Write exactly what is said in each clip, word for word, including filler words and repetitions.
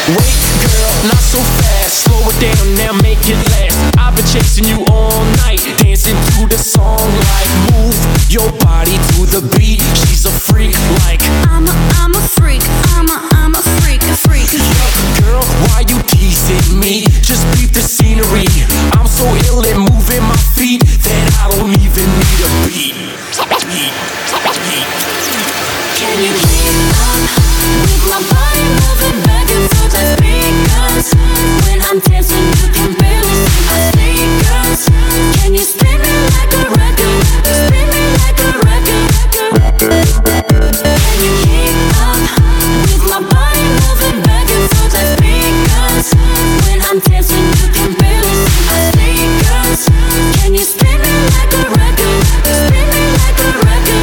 Wait, girl, not so fast. Slow it down, now make it last. I've been chasing you all night, dancing to the song like move your body to the beat. She's a freak like I'm a, I'm a freak. I'm a, I'm a freak, a freak, a freak. Girl, why you teasing me? Just beat the scenery. I'm so ill at moving my feet that I don't even need a beat. beat, beat. Can you keep up with my body moving back and forth like speakers? When I'm dancing, you can barely see my sneakers. Can you spin me like a record? Spin me like a record. Can you keep up with my body moving back and forth like speakers? When I'm dancing, you can barely see my sneakers. Can you spin me like a record? Spin me like a record.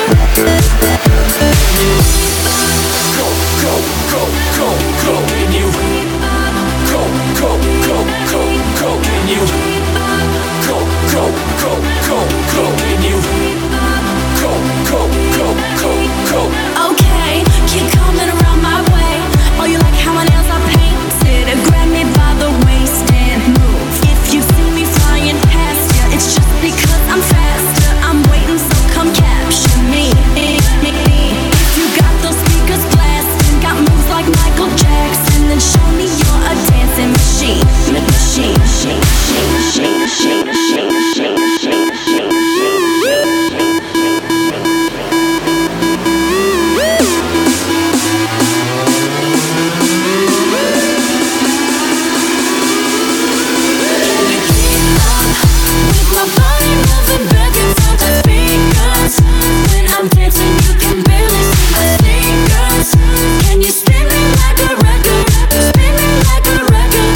Go, go, go, go, go, can you? Go, go, go, go, go, can you? Go, go, go, go, go, can you? Go, go, go, go, go. Okay, keep coming around my way. Oh, you like how my nails are painted? Grab me by the waist and move. If you see me flying past you, it's just because I'm faster. I'm waiting, so come capture me. If you got those speakers blasting, got moves like Michael Jackson, then show me you're a dancing machine. Machine, machine, machine, machine, machine, machine, machine, machine, machine. My body moving back and forth like speakers. When I'm dancing, you can barely see my sneakers. Can you spin me like a record? Spin me like a record.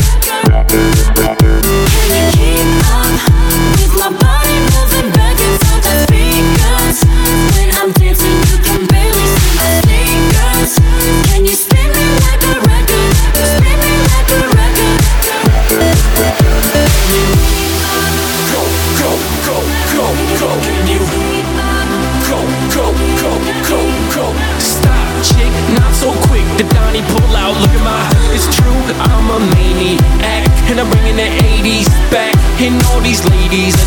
Can you keep up with my body moving back and forth like speakers? When I'm dancing, you can barely see my sneakers. Can you spin me like a record? Spin me like a record. Go, go, go, go, go, can you? Go, go, go, go, go. Stop, chick, not so quick. The Donnie pull out, look at my. It's true, I'm a maniac, and I'm bringing the eighties back. And all these ladies are